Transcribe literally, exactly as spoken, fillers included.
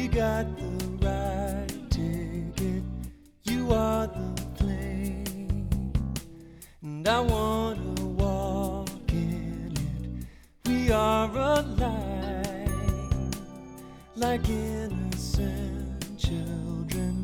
got the right ticket. You are the flame, and I wanna walk in it. We are alive, like innocent children.